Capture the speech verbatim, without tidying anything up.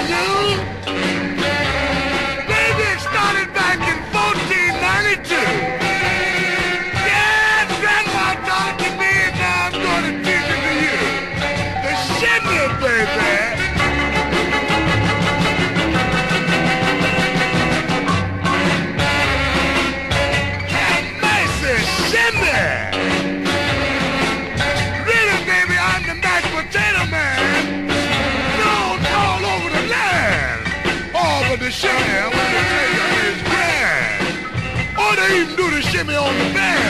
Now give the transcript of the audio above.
you? Baby, it started back in fourteen ninety-two. Yeah, Grandma taught it to me, and now I'm going to teach it to you. The shimmy, baby. Have mercy, shimmy. Really, baby, I'm the mashed potato man. Known all over the land. All but the shimmy, when they tell you it's grand. Or they even do the shimmy on the band.